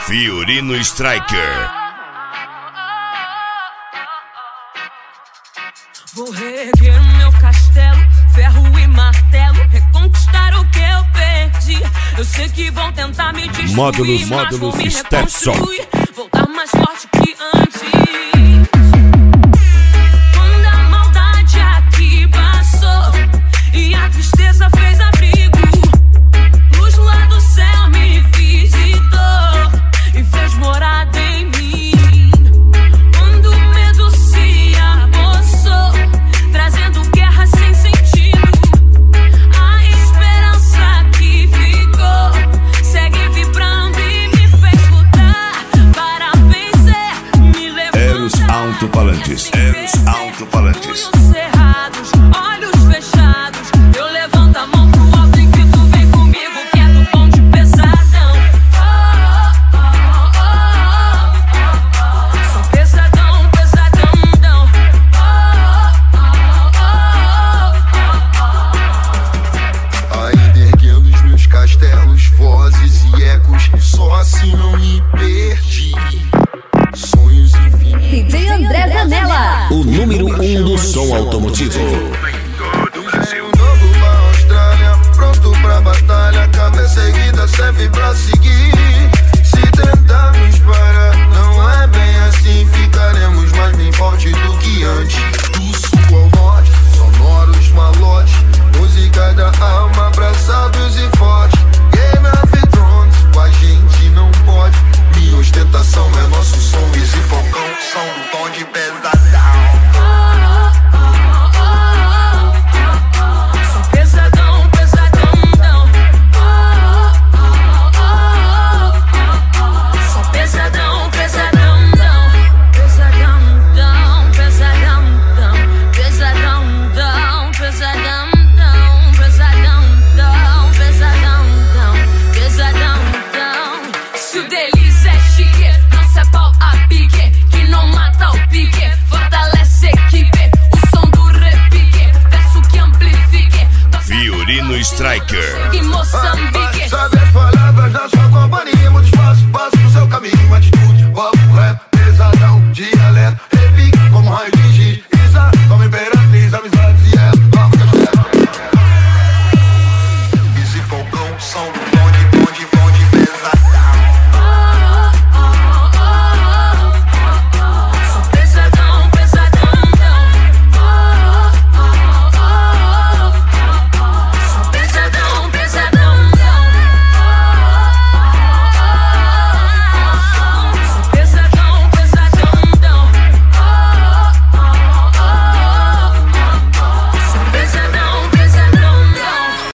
Fiorino Striker. Vou reerguer o meu castelo, ferro e martelo, reconquistar o que eu perdi. Eu sei que vão tentar me destruir, Módulos mas vou me Stepson. reconstruir, voltar mais forte que antes. Quando a maldade aqui passou e a tristeza fez abrigo, luz lá do céu me visitou e fez morada em mim. Quando o medo se apossou, trazendo guerra sem sentido, a esperança que ficou segue vibrando e me fez lutar para vencer, me levantar. Eros Alto-Falantes. Olhos cerrados, olhos fechados, eu levanto a mão pro alto e grito: vem comigo que é do bonde pesadão. Sou pesadão, pesadão. Ainda erguendo os meus castelos, vozes e ecos, só assim não me perdi. Sonhos infinitos. DJ André Zanella, O número 1 do som automotivo. Um novo pra Austrália, pronto pra batalha, cabeça erguida serve pra seguir. Se tentarmos parar, não é bem assim, ficaremos mais bem forte do que antes. Do sul ao norte, sonoros malotes, música da alma, abraçados e fortes. Game of Thrones, com a gente não pode. Minha ostentação é nosso som, esse focão, som do bonde pesadão. Sou pesadão, pesadão. Sou pesadão, pesadão. Pesadão, pesadão. Pesadão, pesadão. Pesadão. Se o delícia é chique, não se é pau a pique, que não mata o pique, fortalece a equipe. O som do repique, peço que amplifique. Fiorino Striker. Em Moçambique. Sabe as palavras da sua companhia, muito espaço, passo no seu caminho, atitude, papo, rap, pesadão, dialeto, repique como raio de